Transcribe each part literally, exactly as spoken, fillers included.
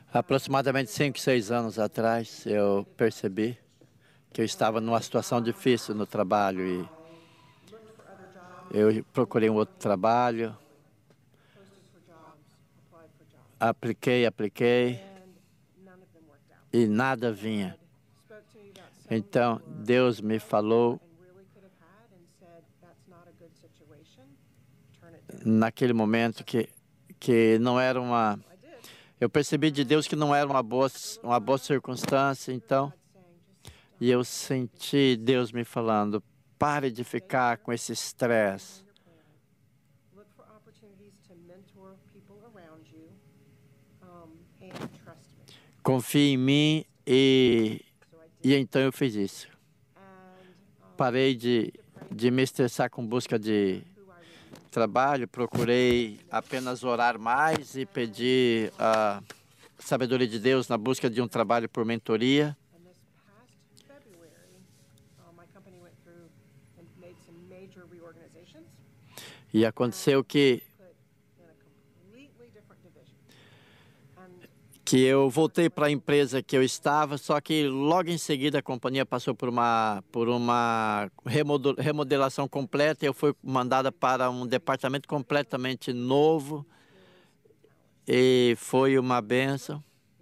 Aproximadamente cinco, seis anos atrás, eu percebi que eu estava numa situação difícil no trabalho e eu procurei um outro trabalho, apliquei, apliquei e nada vinha. Então, Deus me falou naquele momento que, que não era uma... Eu percebi de Deus que não era uma boa, uma boa circunstância, então... E eu senti Deus me falando, pare de ficar com esse estresse. Confie em mim e, e então eu fiz isso. Parei de, de me estressar com busca de trabalho, procurei apenas orar mais e pedir a sabedoria de Deus na busca de um trabalho por mentoria. E aconteceu que que eu voltei para a empresa que eu estava, só que logo em seguida a companhia passou por uma por uma remodelação completa e eu fui mandada para um departamento completamente novo e foi uma bênção.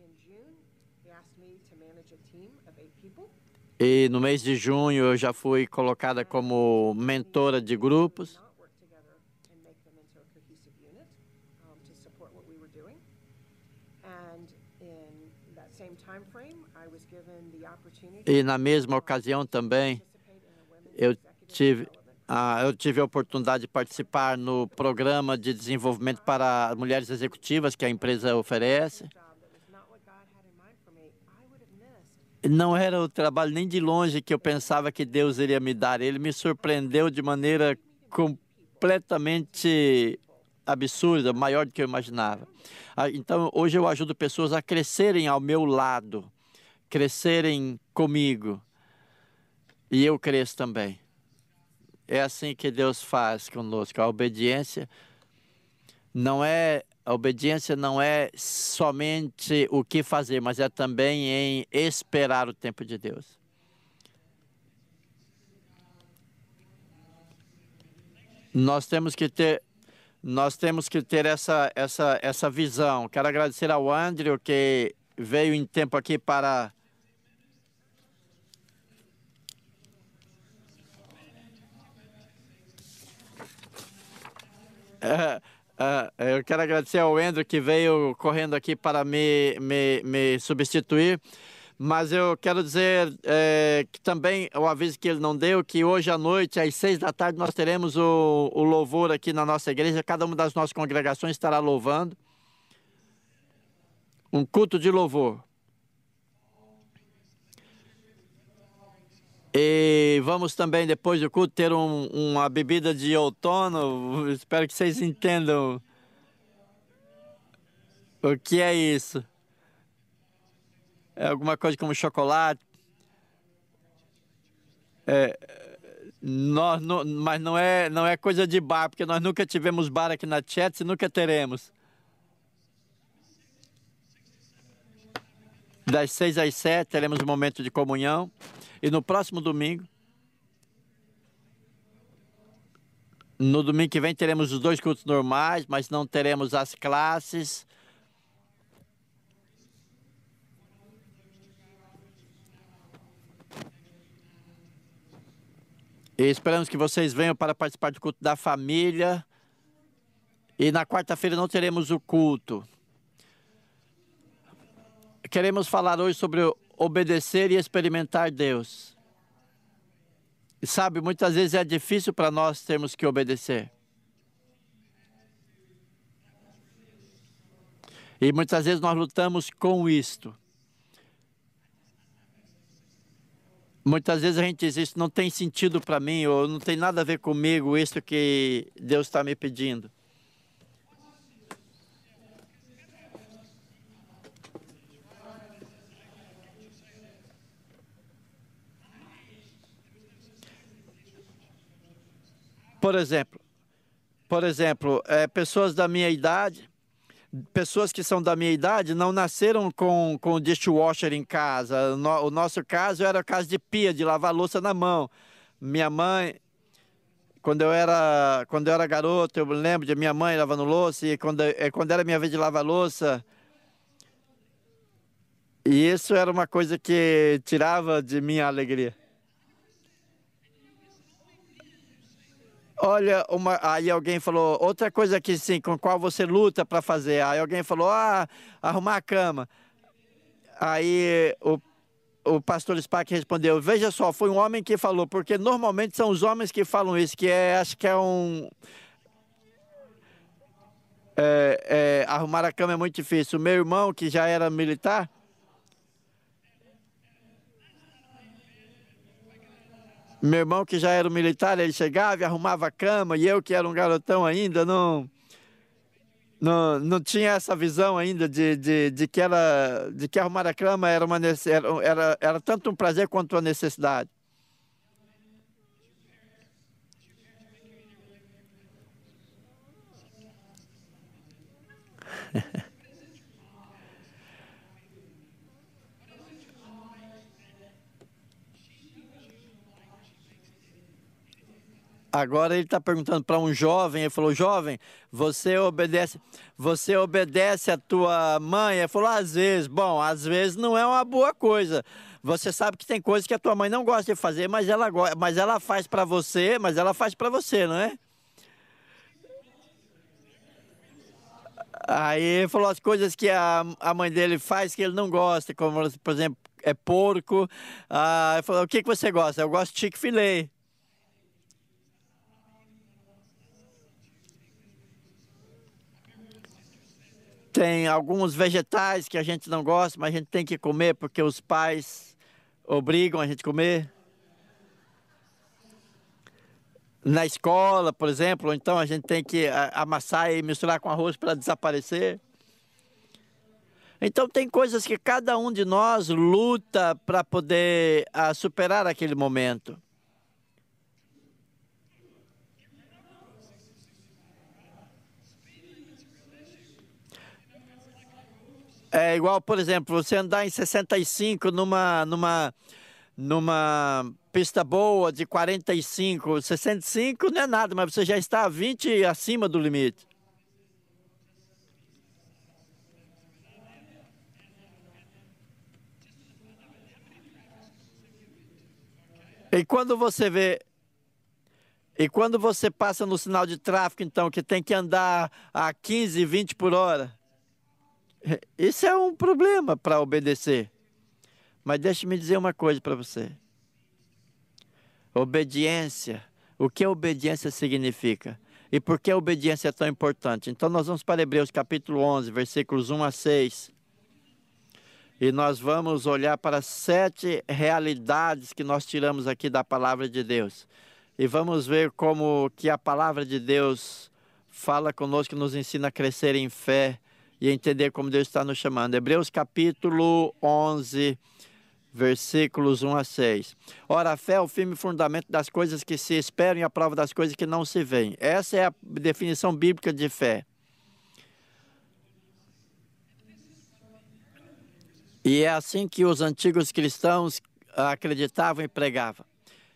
E no mês de junho eu já fui colocada como mentora de grupos. E na mesma ocasião também eu tive, ah, eu tive a oportunidade de participar no programa de desenvolvimento para mulheres executivas que a empresa oferece. Não era o trabalho nem de longe que eu pensava que Deus iria me dar. Ele me surpreendeu de maneira completamente absurda, maior do que eu imaginava. Então, hoje eu ajudo pessoas a crescerem ao meu lado, crescerem comigo, e eu cresço também. É assim que Deus faz conosco. A obediência não é a obediência não é somente o que fazer, mas é também em esperar o tempo de Deus. Nós temos que ter nós temos que ter essa essa essa visão. Quero agradecer ao Andrew que veio em tempo aqui para Uh, uh, eu quero agradecer ao Andrew que veio correndo aqui para me, me, me substituir, mas eu quero dizer é, que também o aviso que ele não deu, que hoje à noite, às seis da tarde, nós teremos o, o louvor aqui na nossa igreja, cada uma das nossas congregações estará louvando, um culto de louvor. E vamos também, depois do culto, ter um, uma bebida de outono. Espero que vocês entendam o que é isso. É alguma coisa como chocolate. É, nós, não, mas não é, não é coisa de bar, porque nós nunca tivemos bar aqui na Chet's e nunca teremos. Das seis às sete teremos um momento de comunhão. E no próximo domingo, no domingo que vem, teremos os dois cultos normais, mas não teremos as classes. E esperamos que vocês venham para participar do culto da família. E na quarta-feira não teremos o culto. Queremos falar hoje sobre obedecer e experimentar Deus. E sabe, muitas vezes é difícil para nós termos que obedecer. E muitas vezes nós lutamos com isto. Muitas vezes a gente diz, isso não tem sentido para mim, ou não tem nada a ver comigo, isso que Deus está me pedindo. Por exemplo, por exemplo, é, pessoas da minha idade pessoas que são da minha idade não nasceram com, com dishwasher em casa. O, no, o nosso caso era o caso de pia, de lavar louça na mão. Minha mãe, quando eu era, quando eu era garoto, eu lembro de minha mãe lavando louça, e quando, quando era minha vez de lavar louça, e isso era uma coisa que tirava de mim a alegria. Olha, uma, aí alguém falou, outra coisa que sim, com qual você luta para fazer. Aí alguém falou, ah, arrumar a cama. Aí o, o pastor Spack respondeu, veja só, foi um homem que falou, porque normalmente são os homens que falam isso, que é, acho que é um... É, é, arrumar a cama é muito difícil. O meu irmão, que já era militar, meu irmão que já era um militar, ele chegava e arrumava a cama, e eu que era um garotão ainda, não... Não, não tinha essa visão ainda de, de, de, que, ela, de que arrumar a cama era, uma, era, era, era tanto um prazer quanto uma necessidade. Agora ele está perguntando para um jovem, ele falou, jovem, você obedece, você obedece a tua mãe? Ele falou, às vezes. Bom, às vezes não é uma boa coisa. Você sabe que tem coisas que a tua mãe não gosta de fazer, mas ela, mas ela faz para você, mas ela faz para você, não é? Aí ele falou as coisas que a, a mãe dele faz que ele não gosta, como, por exemplo, é porco. Ah, ele falou, o que, que você gosta? Eu gosto de Chick-fil-A. Tem alguns vegetais que a gente não gosta, mas a gente tem que comer porque os pais obrigam a gente a comer. Na escola, por exemplo, então a gente tem que amassar e misturar com arroz para desaparecer. Então tem coisas que cada um de nós luta para poder uh, superar aquele momento. É igual, por exemplo, você andar em sessenta e cinco numa, numa, numa pista boa de quarenta e cinco, sessenta e cinco não é nada, mas você já está a vinte acima do limite. E quando você vê, e quando você passa no sinal de tráfego, então, que tem que andar a quinze, vinte por hora, isso é um problema para obedecer. Mas deixe-me dizer uma coisa para você. Obediência. O que a obediência significa? E por que a obediência é tão importante? Então nós vamos para Hebreus capítulo onze, versículos um a seis. E nós vamos olhar para sete realidades que nós tiramos aqui da palavra de Deus. E vamos ver como que a palavra de Deus fala conosco, nos ensina a crescer em fé e entender como Deus está nos chamando. Hebreus capítulo onze, versículos um a seis. Ora, a fé é o firme fundamento das coisas que se esperam e a prova das coisas que não se veem. Essa é a definição bíblica de fé. E é assim que os antigos cristãos acreditavam e pregavam.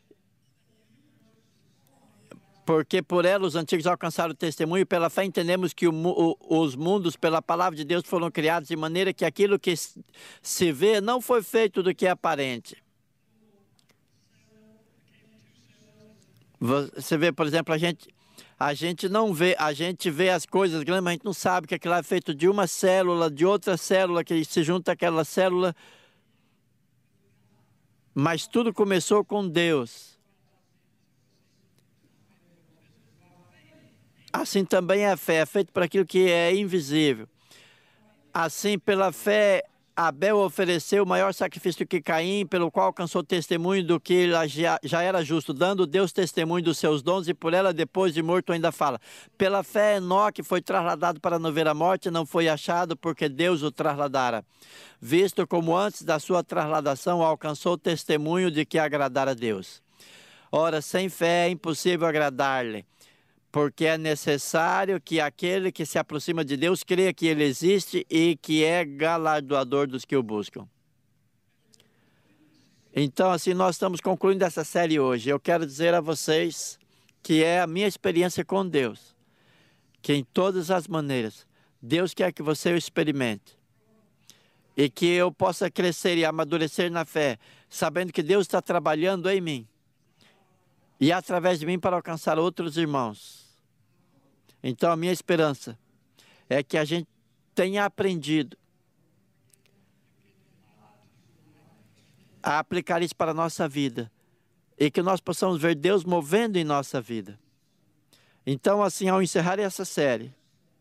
Porque por ela os antigos alcançaram o testemunho, e pela fé entendemos que o, o, os mundos, pela palavra de Deus, foram criados de maneira que aquilo que se vê não foi feito do que é aparente. Você vê, por exemplo, a gente, a gente não vê, a gente vê as coisas grandes, mas a gente não sabe que aquilo é feito de uma célula, de outra célula, que se junta àquela célula. Mas tudo começou com Deus. Assim também é a fé, é feito por aquilo que é invisível. Assim, pela fé, Abel ofereceu o maior sacrifício que Caim, pelo qual alcançou testemunho do que ele já, já era justo, dando Deus testemunho dos seus dons, e por ela, depois de morto, ainda fala. Pela fé, Enoque foi trasladado para não ver a morte, não foi achado, porque Deus o trasladara. Visto como antes da sua trasladação, alcançou testemunho de que agradara a Deus. Ora, sem fé é impossível agradar-lhe. porque é necessário que aquele que se aproxima de Deus creia que Ele existe e que é galardoador dos que o buscam. Então, assim, nós estamos concluindo essa série hoje. Eu quero dizer a vocês que é a minha experiência com Deus, que em todas as maneiras, Deus quer que você o experimente. E que eu possa crescer e amadurecer na fé, sabendo que Deus está trabalhando em mim. E através de mim para alcançar outros irmãos. Então a minha esperança é que a gente tenha aprendido a aplicar isso para a nossa vida. E que nós possamos ver Deus movendo em nossa vida. Então, assim, ao encerrar essa série,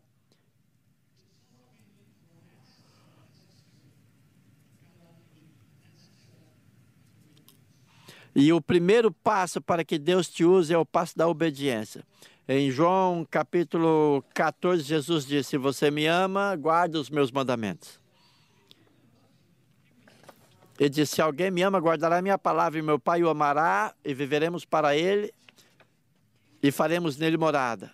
e o primeiro passo para que Deus te use é o passo da obediência. Em João capítulo quatorze, Jesus disse: se você me ama, guarda os meus mandamentos. Ele disse: se alguém me ama, guardará a minha palavra, e meu Pai o amará, e viveremos para ele, e faremos nele morada.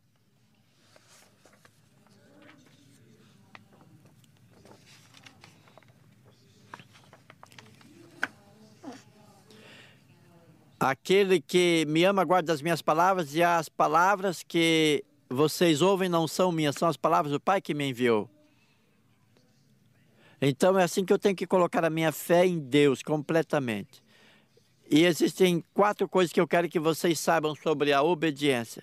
Aquele que me ama guarda as minhas palavras, e as palavras que vocês ouvem não são minhas, são as palavras do Pai que me enviou. Então é assim que eu tenho que colocar a minha fé em Deus completamente. E existem quatro coisas que eu quero que vocês saibam sobre a obediência.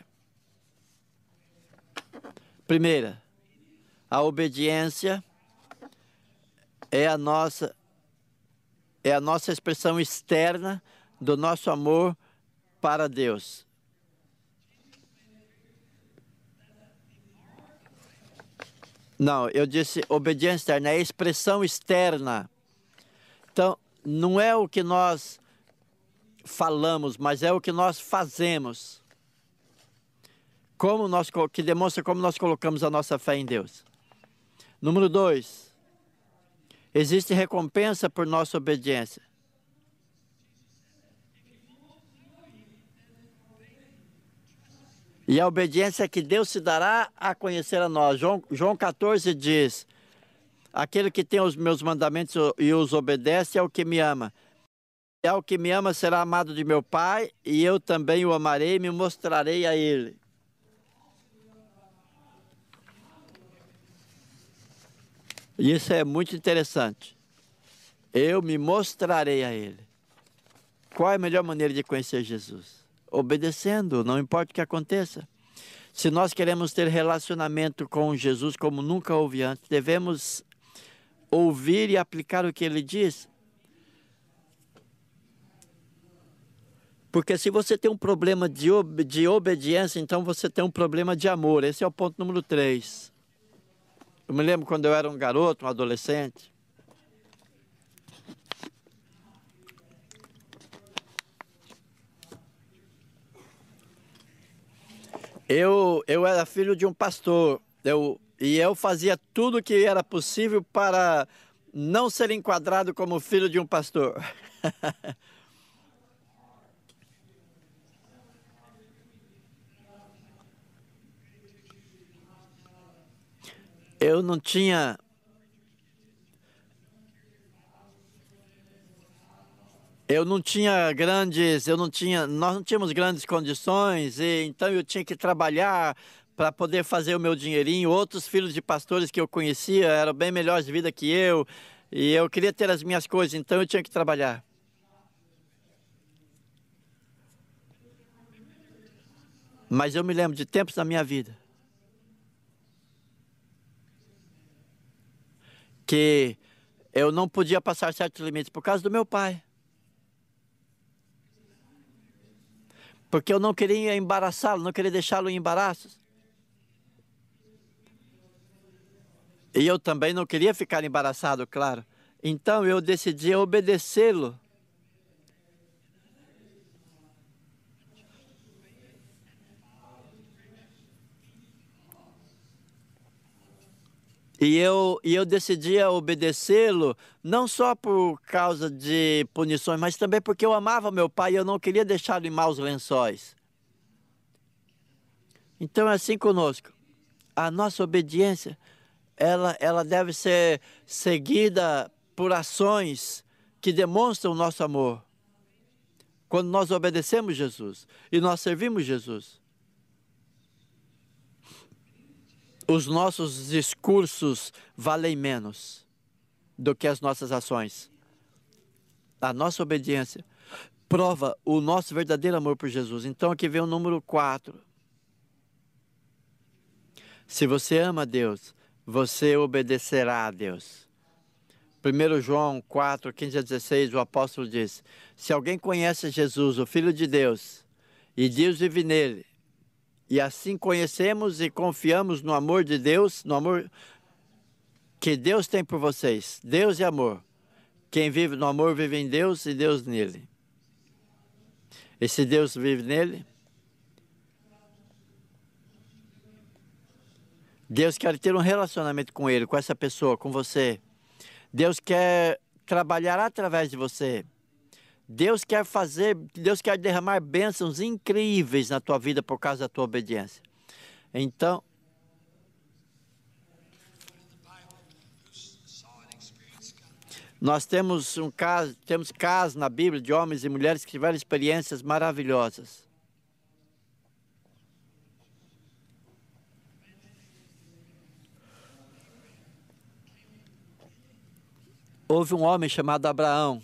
Primeira, a obediência é a nossa, é a nossa expressão externa do nosso amor para Deus. Não, eu disse obediência externa, é a expressão externa. Então, não é o que nós falamos, mas é o que nós fazemos. Como nós, que demonstra como nós colocamos a nossa fé em Deus. Número dois, existe recompensa por nossa obediência. E a obediência é que Deus se dará a conhecer a nós. João, João quatorze diz: aquele que tem os meus mandamentos e os obedece é o que me ama. É o que me ama será amado de meu Pai, e eu também o amarei e me mostrarei a ele. E isso é muito interessante. Eu me mostrarei a ele. Qual é a melhor maneira de conhecer Jesus? Obedecendo, não importa o que aconteça. Se nós queremos ter relacionamento com Jesus como nunca houve antes, devemos ouvir e aplicar o que ele diz. Porque se você tem um problema de, ob de obediência, então você tem um problema de amor. Esse é o ponto número três. Eu me lembro quando eu era um garoto, um adolescente. Eu, eu era filho de um pastor, eu, e eu fazia tudo o que era possível para não ser enquadrado como filho de um pastor. Eu não tinha... Eu não tinha grandes, eu não tinha, nós não tínhamos grandes condições, e então eu tinha que trabalhar para poder fazer o meu dinheirinho. Outros filhos de pastores que eu conhecia eram bem melhores de vida que eu, e eu queria ter as minhas coisas, então eu tinha que trabalhar. Mas eu me lembro de tempos da minha vida que eu não podia passar certos limites por causa do meu pai. Porque eu não queria embaraçá-lo, não queria deixá-lo em embaraços. E eu também não queria ficar embaraçado, claro. Então eu decidi obedecê-lo. E eu, e eu decidi obedecê-lo, não só por causa de punições, mas também porque eu amava meu pai e eu não queria deixá-lo em maus lençóis. Então é assim conosco. A nossa obediência, ela, ela deve ser seguida por ações que demonstram o nosso amor. Quando nós obedecemos Jesus e nós servimos Jesus, os nossos discursos valem menos do que as nossas ações. A nossa obediência prova o nosso verdadeiro amor por Jesus. Então aqui vem o número quatro. Se você ama a Deus, você obedecerá a Deus. primeiro João quatro, quinze a dezesseis, o apóstolo diz: se alguém conhece Jesus, o Filho de Deus, e Deus vive nele, e assim conhecemos e confiamos no amor de Deus, no amor que Deus tem por vocês. Deus é amor. Quem vive no amor vive em Deus e Deus nele. E se Deus vive nele, Deus quer ter um relacionamento com ele, com essa pessoa, com você. Deus quer trabalhar através de você. Deus quer fazer, Deus quer derramar bênçãos incríveis na tua vida por causa da tua obediência. Então, nós temos um caso, temos casos na Bíblia de homens e mulheres que tiveram experiências maravilhosas. Houve um homem chamado Abraão,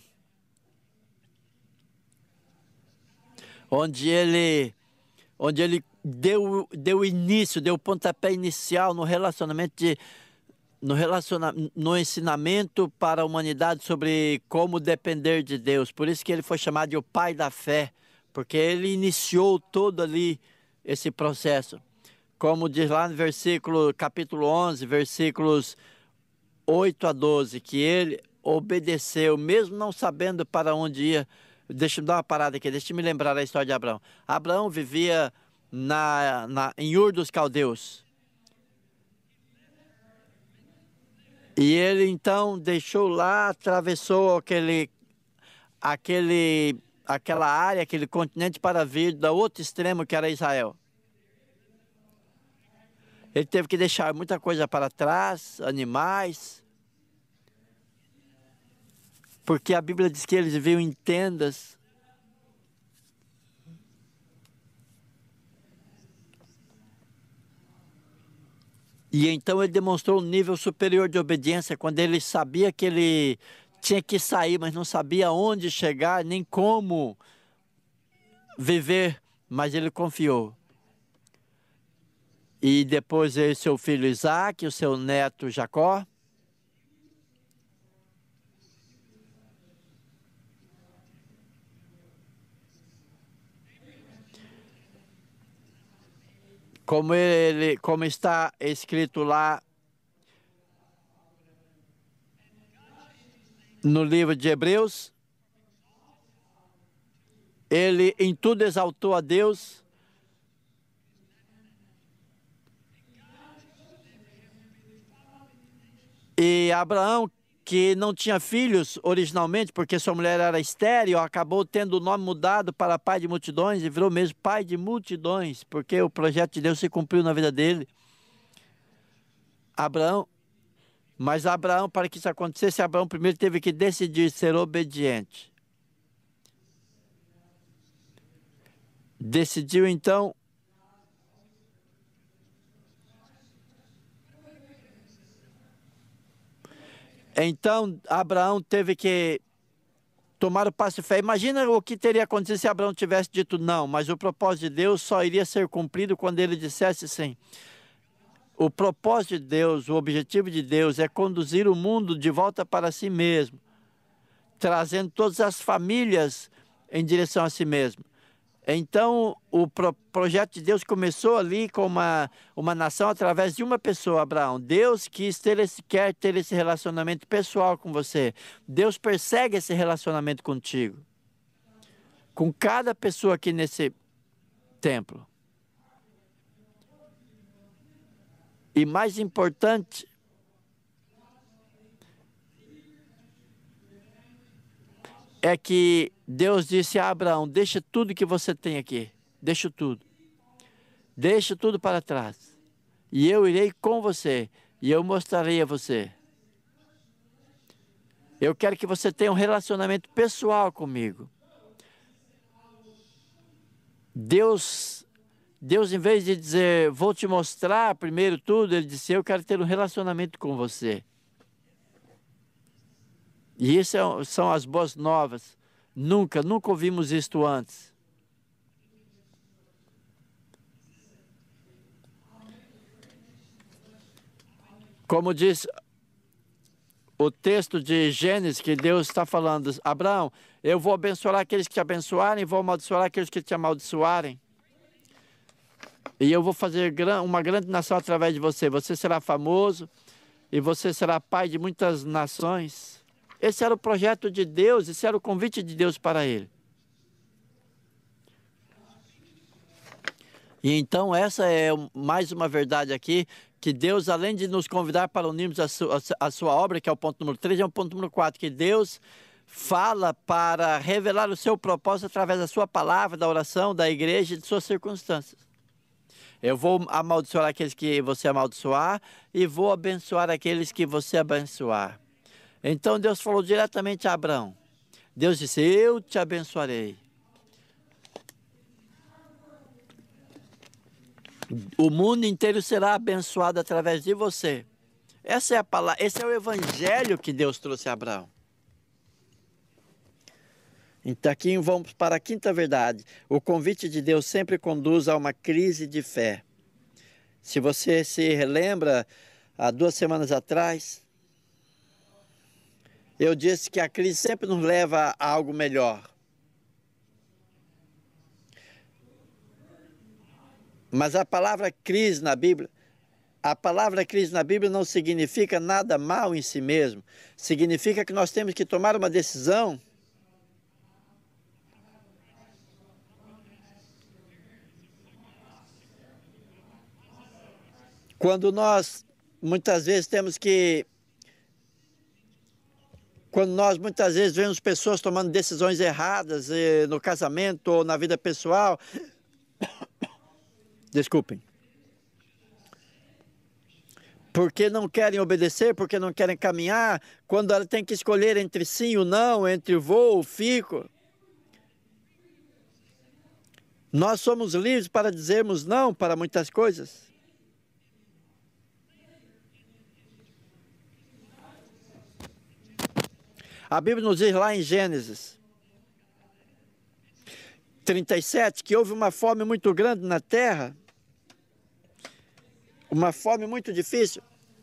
onde ele, onde ele deu, deu início, deu pontapé inicial no relacionamento de, no, relaciona, no ensinamento para a humanidade sobre como depender de Deus. Por isso que ele foi chamado de o pai da fé, porque ele iniciou todo ali esse processo. Como diz lá no versículo, capítulo onze, versículos oito a doze, que ele obedeceu, mesmo não sabendo para onde ia. Deixa eu dar uma parada aqui, deixa eu me lembrar da história de Abraão. Abraão vivia na, na, em Ur dos Caldeus. E ele então deixou lá, atravessou aquele, aquele, aquela área, aquele continente para vir do outro extremo que era Israel. Ele teve que deixar muita coisa para trás, animais, porque a Bíblia diz que eles viviam em tendas. E então ele demonstrou um nível superior de obediência quando ele sabia que ele tinha que sair, mas não sabia onde chegar, nem como viver, mas ele confiou. E depois veio seu filho Isaac, o seu neto Jacó. Como, ele, como está escrito lá no livro de Hebreus, ele em tudo exaltou a Deus. E Abraão, que não tinha filhos originalmente, porque sua mulher era estéril, acabou tendo o nome mudado para pai de multidões e virou mesmo pai de multidões, porque o projeto de Deus se cumpriu na vida dele. Abraão, mas Abraão, para que isso acontecesse, Abraão primeiro teve que decidir ser obediente. Decidiu então Então, Abraão teve que tomar o passo de fé. Imagina o que teria acontecido se Abraão tivesse dito não, mas o propósito de Deus só iria ser cumprido quando ele dissesse sim. O propósito de Deus, o objetivo de Deus é conduzir o mundo de volta para si mesmo, trazendo todas as famílias em direção a si mesmo. Então, o pro projeto de Deus começou ali com uma, uma nação através de uma pessoa, Abraão. Deus quis ter esse, quer ter esse relacionamento pessoal com você. Deus persegue esse relacionamento contigo. Com cada pessoa aqui nesse templo. E mais importante, é que Deus disse a Abraão, deixa tudo que você tem aqui, deixa tudo. Deixe tudo para trás. E eu irei com você. E eu mostrarei a você. Eu quero que você tenha um relacionamento pessoal comigo. Deus, Deus, em vez de dizer, vou te mostrar primeiro tudo, Ele disse, eu quero ter um relacionamento com você. E isso é, são as boas novas. Nunca, nunca ouvimos isto antes. Como diz o texto de Gênesis, que Deus está falando, Abraão, eu vou abençoar aqueles que te abençoarem, e vou amaldiçoar aqueles que te amaldiçoarem. E eu vou fazer uma grande nação através de você. Você será famoso e você será pai de muitas nações. Esse era o projeto de Deus, esse era o convite de Deus para ele. E então essa é mais uma verdade aqui, que Deus, além de nos convidar para unirmos a sua, a sua obra, que é o ponto número três, é o ponto número quatro, que Deus fala para revelar o seu propósito através da sua palavra, da oração, da igreja e de suas circunstâncias. Eu vou amaldiçoar aqueles que você amaldiçoar e vou abençoar aqueles que você abençoar. Então Deus falou diretamente a Abraão. Deus disse, eu te abençoarei. O mundo inteiro será abençoado através de você. Essa é a palavra, esse é o evangelho que Deus trouxe a Abraão. Então aqui vamos para a quinta verdade. O convite de Deus sempre conduz a uma crise de fé. Se você se relembra, há duas semanas atrás, eu disse que a crise sempre nos leva a algo melhor. Mas a palavra crise na Bíblia, a palavra crise na Bíblia não significa nada mal em si mesmo. Significa que nós temos que tomar uma decisão quando nós muitas vezes temos que quando nós muitas vezes vemos pessoas tomando decisões erradas eh, no casamento ou na vida pessoal. Desculpem. Porque não querem obedecer, porque não querem caminhar, quando ela tem que escolher entre sim ou não, entre vou ou fico. Nós somos livres para dizermos não para muitas coisas. A Bíblia nos diz lá em Gênesis trinta e sete que houve uma fome muito grande na terra, uma fome muito difícil.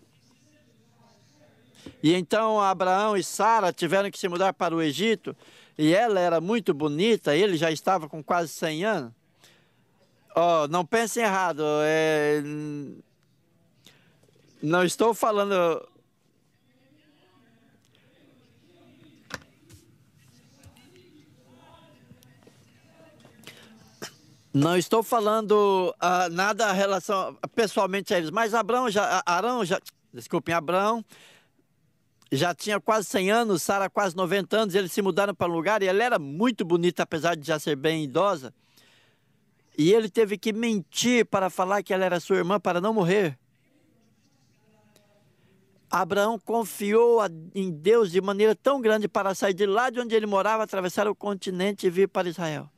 E então Abraão e Sara tiveram que se mudar para o Egito, e ela era muito bonita, ele já estava com quase cem anos. Oh, não pensem errado, é... não estou falando... Não estou falando uh, nada em relação pessoalmente a eles, mas Abraão já, Arão já, desculpem, Abraão já tinha quase cem anos, Sara quase noventa anos, eles se mudaram para um lugar e ela era muito bonita, apesar de já ser bem idosa. E ele teve que mentir para falar que ela era sua irmã para não morrer. Abraão confiou em Deus de maneira tão grande para sair de lá de onde ele morava, atravessar o continente e vir para Israel.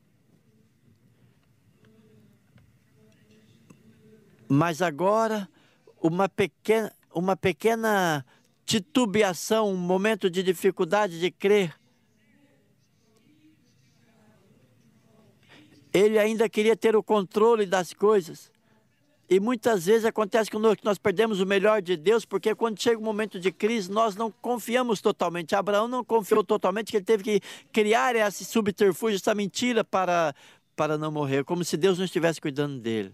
Mas agora, uma pequena, uma pequena titubeação, um momento de dificuldade de crer. Ele ainda queria ter o controle das coisas. E muitas vezes acontece conosco que nós perdemos o melhor de Deus, porque quando chega um momento de crise, nós não confiamos totalmente. Abraão não confiou totalmente, que ele teve que criar esse subterfúgio, essa mentira para, para não morrer, como se Deus não estivesse cuidando dele.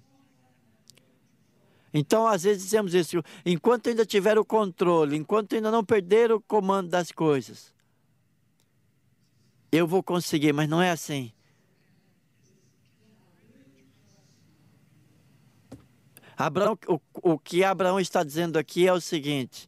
Então, às vezes dizemos isso, enquanto ainda tiver o controle, enquanto ainda não perder o comando das coisas, eu vou conseguir, mas não é assim. Abraão, o, o que Abraão está dizendo aqui é o seguinte: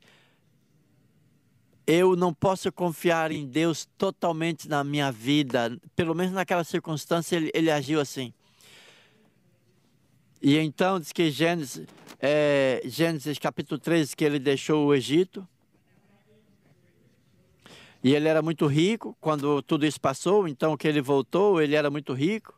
eu não posso confiar em Deus totalmente na minha vida, pelo menos naquela circunstância ele, ele agiu assim. E então diz que Gênesis, é, Gênesis capítulo treze, que ele deixou o Egito. E ele era muito rico quando tudo isso passou, então que ele voltou, ele era muito rico.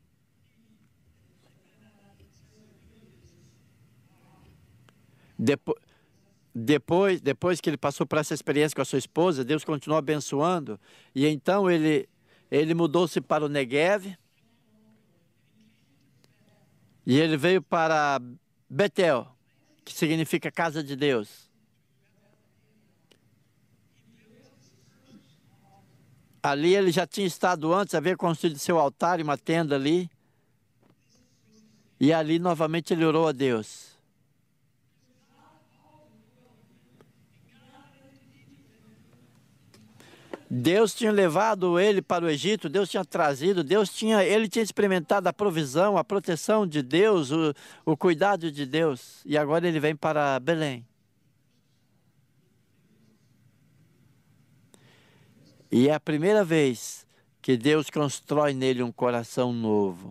Depois, depois, depois que ele passou por essa experiência com a sua esposa, Deus continuou abençoando. E então ele, ele mudou-se para o Negev. E ele veio para Betel, que significa casa de Deus. Ali ele já tinha estado antes, havia construído seu altar e uma tenda ali. E ali novamente ele orou a Deus. Deus tinha levado ele para o Egito, Deus tinha trazido, Deus tinha, ele tinha experimentado a provisão, a proteção de Deus, o, o cuidado de Deus. E agora ele vem para Belém. E é a primeira vez que Deus constrói nele um coração novo.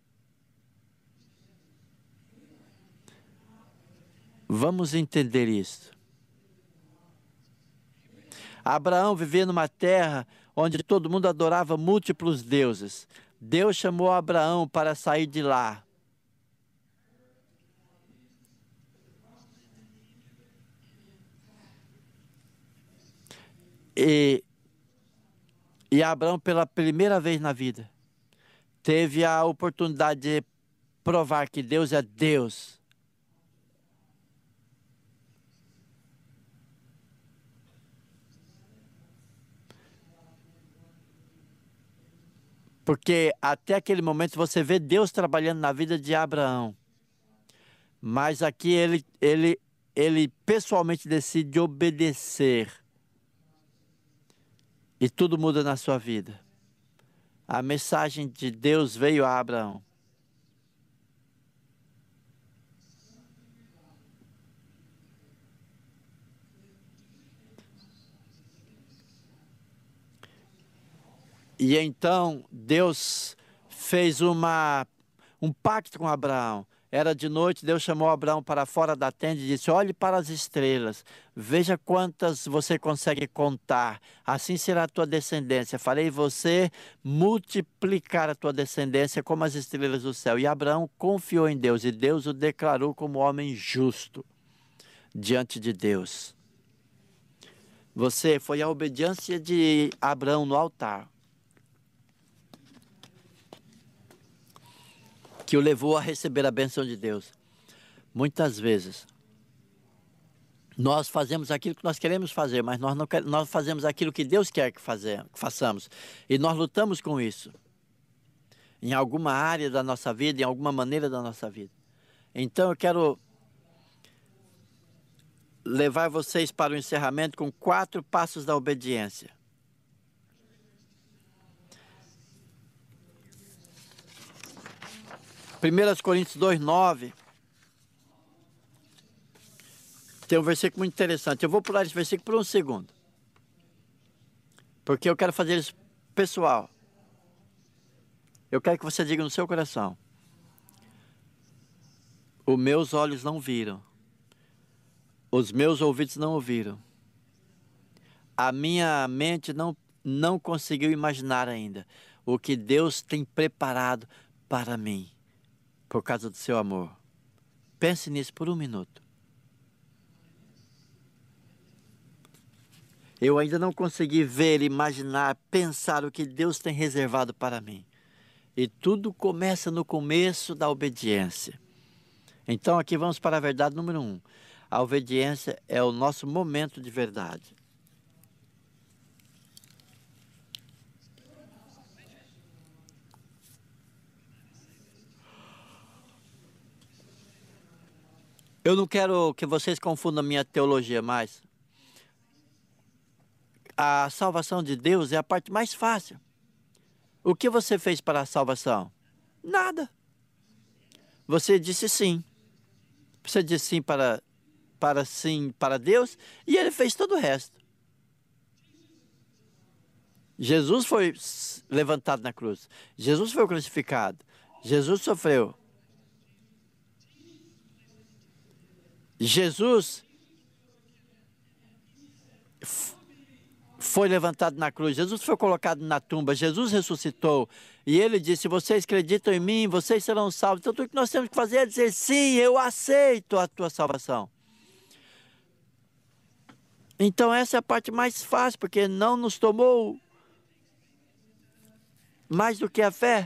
Vamos entender isso. Abraão vivia numa terra onde todo mundo adorava múltiplos deuses. Deus chamou Abraão para sair de lá. E, e Abraão, pela primeira vez na vida, teve a oportunidade de provar que Deus é Deus. Porque até aquele momento você vê Deus trabalhando na vida de Abraão. Mas aqui ele, ele, ele pessoalmente decide obedecer. E tudo muda na sua vida. A mensagem de Deus veio a Abraão. E então Deus fez uma, um pacto com Abraão. Era de noite, Deus chamou Abraão para fora da tenda e disse: olhe para as estrelas, veja quantas você consegue contar, assim será a tua descendência. Farei você multiplicar a tua descendência como as estrelas do céu. E Abraão confiou em Deus, e Deus o declarou como homem justo diante de Deus. Você foi a obediência de Abraão no altar que o levou a receber a bênção de Deus. Muitas vezes, nós fazemos aquilo que nós queremos fazer, mas nós não quer, nós fazemos aquilo que Deus quer que, fazer, que façamos. E nós lutamos com isso. Em alguma área da nossa vida, em alguma maneira da nossa vida. Então eu quero levar vocês para o encerramento com quatro passos da obediência. primeira Coríntios dois, nove. Tem um versículo muito interessante. Eu vou pular esse versículo por um segundo. Porque eu quero fazer isso pessoal. Eu quero que você diga no seu coração: os meus olhos não viram. Os meus ouvidos não ouviram. A minha mente não, não conseguiu imaginar ainda o que Deus tem preparado para mim. Por causa do seu amor. Pense nisso por um minuto. Eu ainda não consegui ver, imaginar, pensar o que Deus tem reservado para mim. E tudo começa no começo da obediência. Então aqui vamos para a verdade número um. A obediência é o nosso momento de verdade. Eu não quero que vocês confundam a minha teologia mais. A salvação de Deus é a parte mais fácil. O que você fez para a salvação? Nada. Você disse sim. Você disse sim para, para sim para Deus e Ele fez todo o resto. Jesus foi levantado na cruz. Jesus foi crucificado. Jesus sofreu. Jesus foi levantado na cruz, Jesus foi colocado na tumba, Jesus ressuscitou. E ele disse, vocês acreditam em mim, vocês serão salvos. Então tudo que nós temos que fazer é dizer, sim, eu aceito a tua salvação. Então essa é a parte mais fácil, porque não nos tomou mais do que a fé.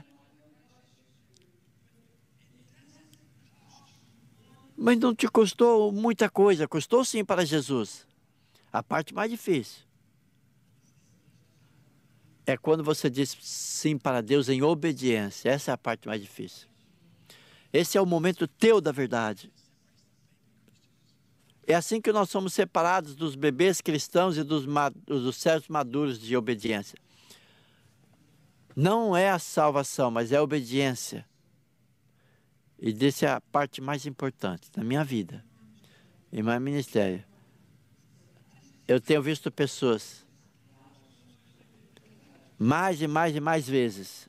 Mas não te custou muita coisa, custou sim para Jesus. A parte mais difícil é quando você diz sim para Deus em obediência. Essa é a parte mais difícil. Esse é o momento teu da verdade. É assim que nós somos separados dos bebês cristãos e dos, dos servos maduros de obediência. Não é a salvação, mas é a obediência. E dessa é a parte mais importante da minha vida e meu ministério. Eu tenho visto pessoas mais e mais e mais vezes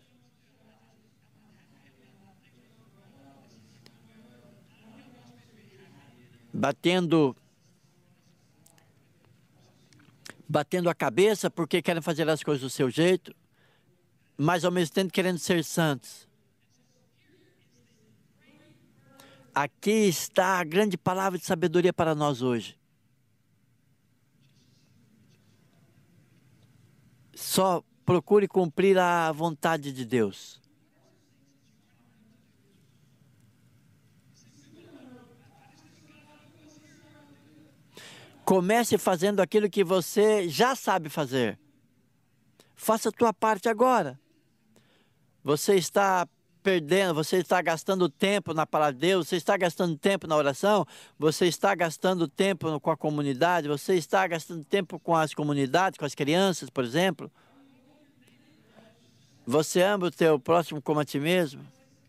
batendo batendo a cabeça porque querem fazer as coisas do seu jeito, mas ao mesmo tempo querendo ser santos. Aqui está a grande palavra de sabedoria para nós hoje. Só procure cumprir a vontade de Deus. Comece fazendo aquilo que você já sabe fazer. Faça a tua parte agora. Você está perdendo, você está gastando tempo na palavra de Deus, você está gastando tempo na oração, você está gastando tempo com a comunidade, você está gastando tempo com as comunidades, com as crianças, por exemplo. Você ama o teu próximo como a ti mesmo?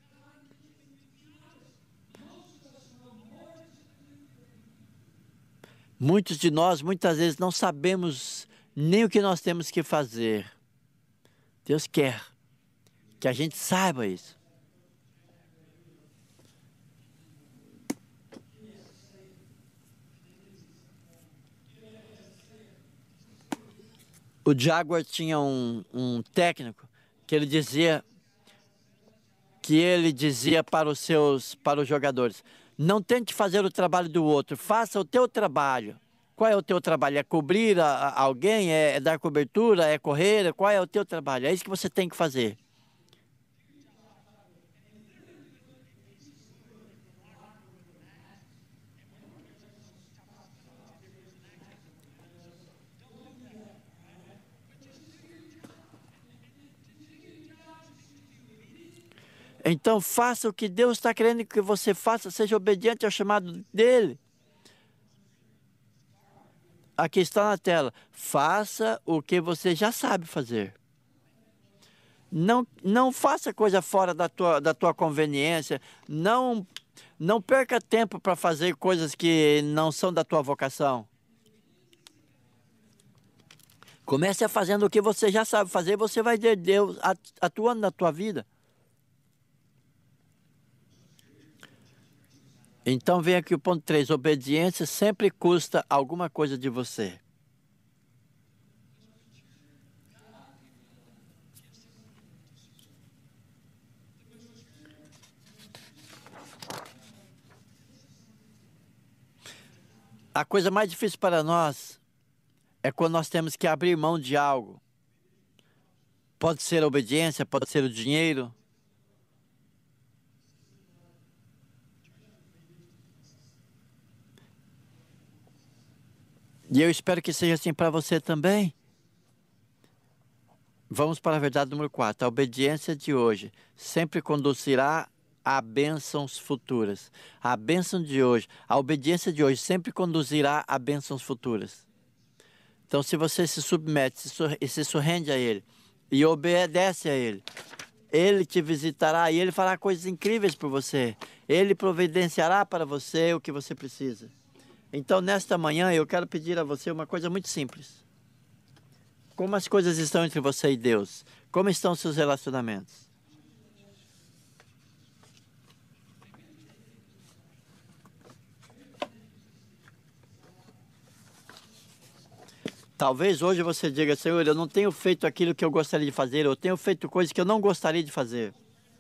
Muitos de nós, muitas vezes, não sabemos nem o que nós temos que fazer. Deus quer que a gente saiba isso. O Jaguar tinha um, um técnico que ele dizia que ele dizia para os seus para os jogadores: não tente fazer o trabalho do outro, faça o teu trabalho. Qual é o teu trabalho? É cobrir a, a alguém? É, é dar cobertura? É correr? Qual é o teu trabalho? É isso que você tem que fazer. Então faça o que Deus está querendo que você faça, seja obediente ao chamado dele. Aqui está na tela. Faça o que você já sabe fazer. Não, não faça coisa fora da tua, da tua conveniência. Não, não perca tempo para fazer coisas que não são da tua vocação. Comece a fazendo o que você já sabe fazer, você vai ter Deus atuando na tua vida. Então vem aqui o ponto três. Obediência sempre custa alguma coisa de você. A coisa mais difícil para nós é quando nós temos que abrir mão de algo. Pode ser a obediência, pode ser o dinheiro. E eu espero que seja assim para você também. Vamos para a verdade número quatro. A obediência de hoje sempre conduzirá a bênçãos futuras. A bênção de hoje, a obediência de hoje sempre conduzirá a bênçãos futuras. Então, se você se submete e se, se rende a Ele e obedece a Ele, Ele te visitará e Ele fará coisas incríveis por você. Ele providenciará para você o que você precisa. Então, nesta manhã, eu quero pedir a você uma coisa muito simples. Como as coisas estão entre você e Deus? Como estão os seus relacionamentos? Talvez hoje você diga, Senhor, eu não tenho feito aquilo que eu gostaria de fazer, eu tenho feito coisas que eu não gostaria de fazer.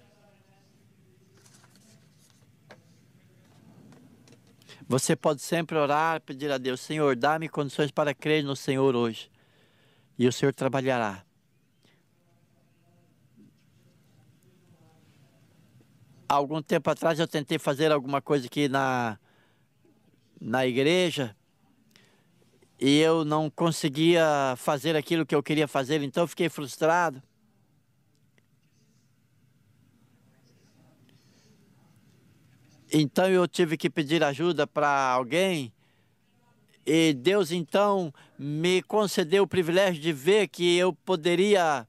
Você pode sempre orar, pedir a Deus, Senhor, dá-me condições para crer no Senhor hoje. E o Senhor trabalhará. Há algum tempo atrás eu tentei fazer alguma coisa aqui na, na igreja e eu não conseguia fazer aquilo que eu queria fazer, então eu fiquei frustrado. Então eu tive que pedir ajuda para alguém e Deus então me concedeu o privilégio de ver que eu poderia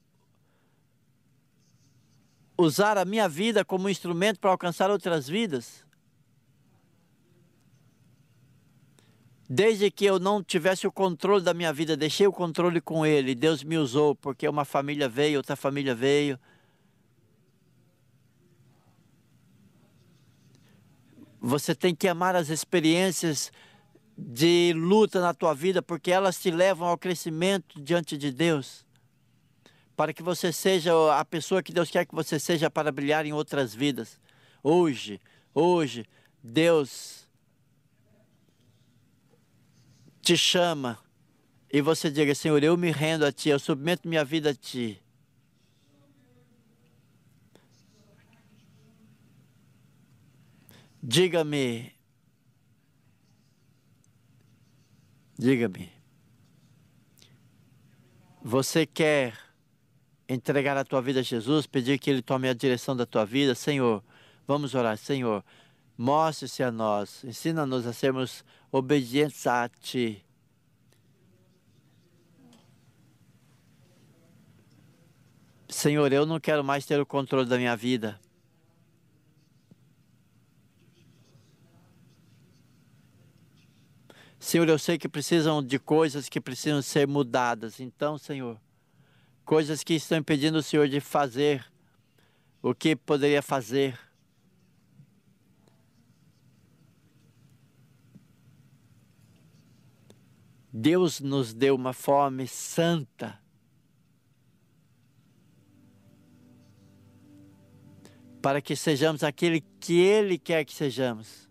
usar a minha vida como instrumento para alcançar outras vidas. Desde que eu não tivesse o controle da minha vida, deixei o controle com Ele, Deus me usou, porque uma família veio, outra família veio. Você tem que amar as experiências de luta na tua vida, porque elas te levam ao crescimento diante de Deus. Para que você seja a pessoa que Deus quer que você seja para brilhar em outras vidas. Hoje, hoje, Deus te chama e você diga, Senhor, eu me rendo a Ti, eu submeto minha vida a Ti. Diga-me, diga-me, você quer entregar a tua vida a Jesus, pedir que Ele tome a direção da tua vida? Senhor, vamos orar. Senhor, mostre-se a nós, ensina-nos a sermos obedientes a Ti. Senhor, eu não quero mais ter o controle da minha vida. Senhor, eu sei que precisam de coisas que precisam ser mudadas. Então, Senhor, coisas que estão impedindo o Senhor de fazer o que poderia fazer. Deus nos deu uma fome santa. Para que sejamos aquele que Ele quer que sejamos.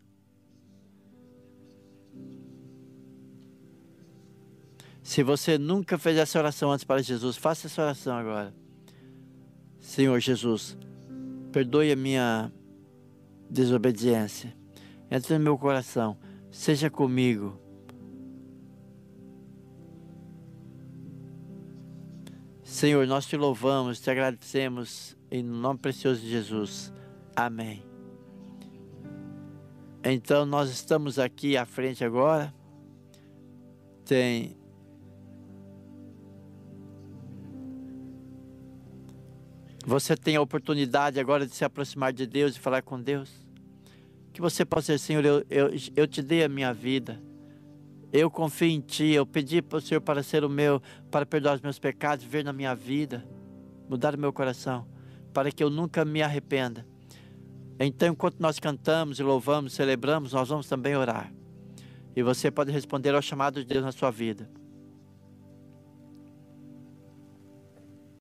Se você nunca fez essa oração antes para Jesus, faça essa oração agora. Senhor Jesus, perdoe a minha desobediência. Entre no meu coração, seja comigo. Senhor, nós te louvamos, te agradecemos em nome precioso de Jesus. Amém. Então nós estamos aqui à frente agora. Tem Você tem a oportunidade agora de se aproximar de Deus e falar com Deus. Que você possa dizer, Senhor, eu, eu, eu te dei a minha vida. Eu confio em Ti. Eu pedi para o Senhor para ser o meu, para perdoar os meus pecados, viver na minha vida, mudar o meu coração, para que eu nunca me arrependa. Então, enquanto nós cantamos e louvamos, celebramos, nós vamos também orar. E você pode responder ao chamado de Deus na sua vida.